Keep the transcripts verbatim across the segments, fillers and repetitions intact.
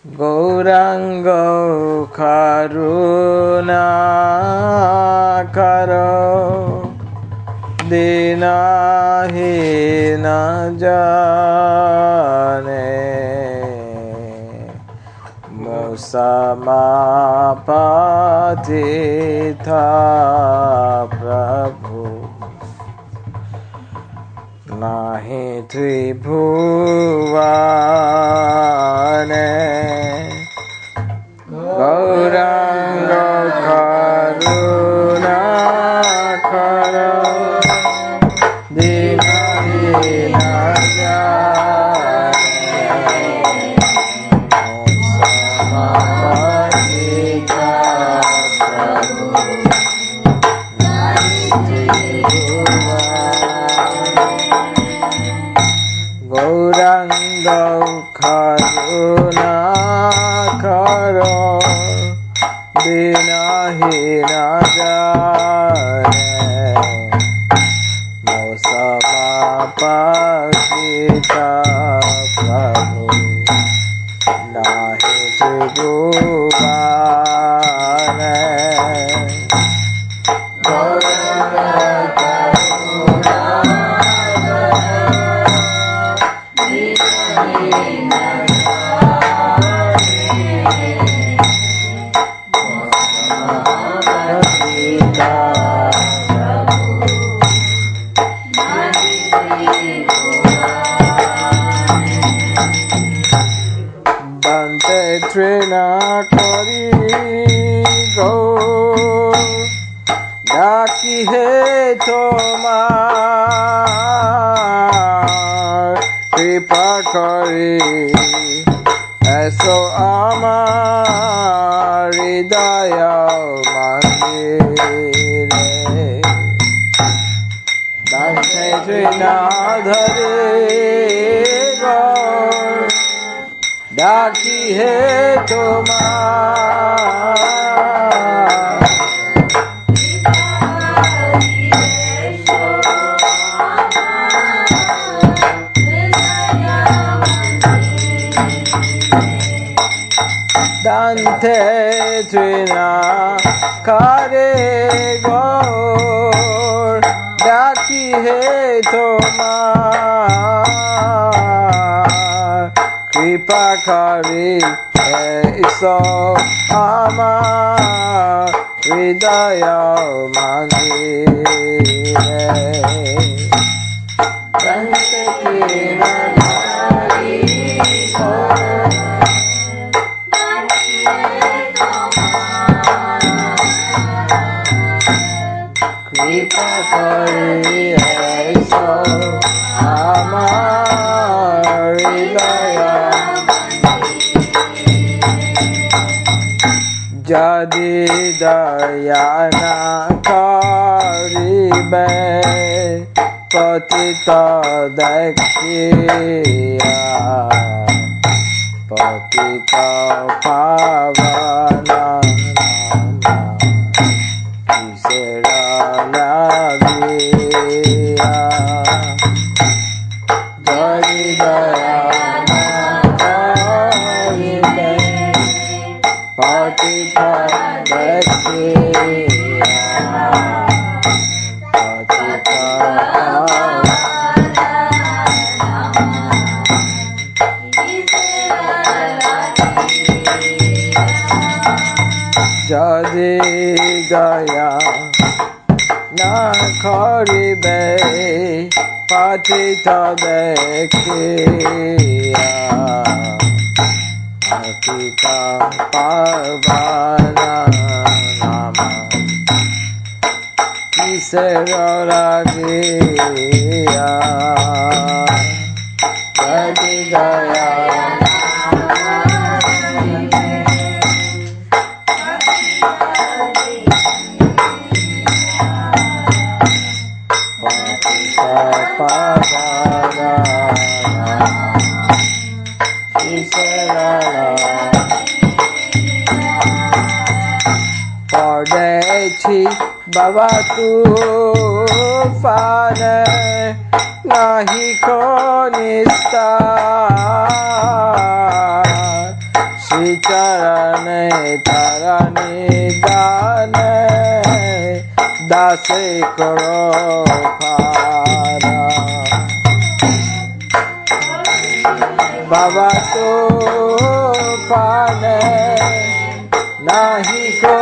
गौरांग करुणा करो दीनहीन जाने मुसमापतित प्रभु नाहि त्रिभुवने गौरांग करुणा करो दीनहीन जाने मुसमापतित प्रभु नाहि त्रिभुवने गौरांग करुणा करो दीनहीन जाने मुसमापतित प्रभु नाहि त्रिभुवने Trina kori go daki he tomar kripa kori eso amar hridaya mandire dante Trina dhare go डाकी है तुम्हार दांते ट्रिना करे गौर डाकी है तुम्हार कृपा करी ऐसो आमार हृदय मंदिरे दंते ट्रिना करी गौर डाकी है तुम्हार कृपा करी ऐसो आमार हृदय जदि दया न करिबे पतित देखिया पतित पावन किसेर लागिया जदि दया न करिबे पतित देखिया पतित जदि दया न करिबे पतित देखिया पतित पावन नाम किसेर लागिया जदि दया बाबा तूफान नहीं को निस्तार श्री चरण तरणी दान दासे करो पारा बाबा तो पान नहीं को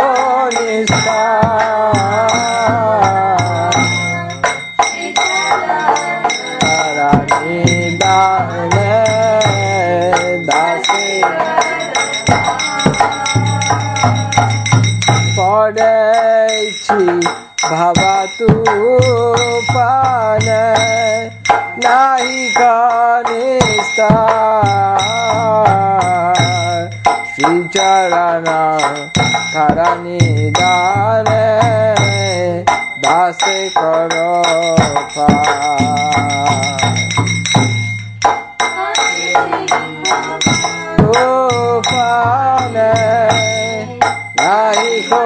निस्तार तरणी दान दासे पड़ेछि भावा तू पान नाही निस्तार श्री चरण तरणी दान दासे करो पान नाही को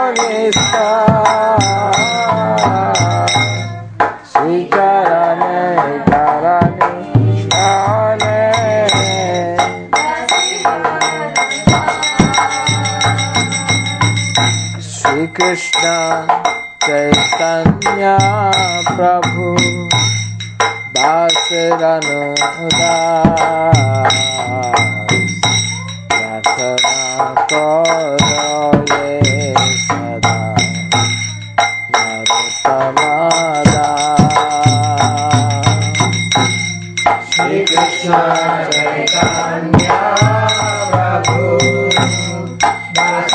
निस्तार श्री चरण तरणी दान श्री कृष्ण चैतन्य प्रभु दास रनुदास प्रार्थना करो ये सदा नरोत्तम दास श्री कृष्ण चैतन्य प्रभु दास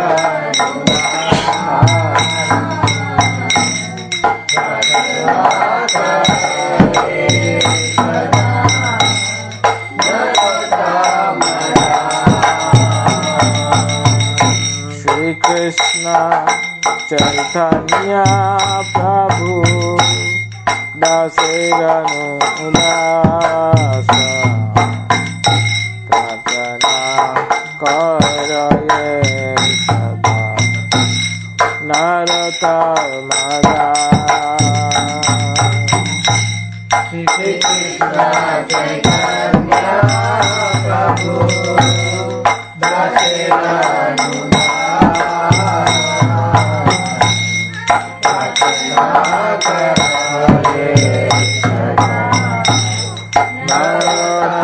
कृष्ण चैतन्य प्रभु दासे रनुदास प्रार्थना करो ये सदा नरोत्तम दास श्री कृष्ण चैतन्य प्रभु दासे रनुदास Nara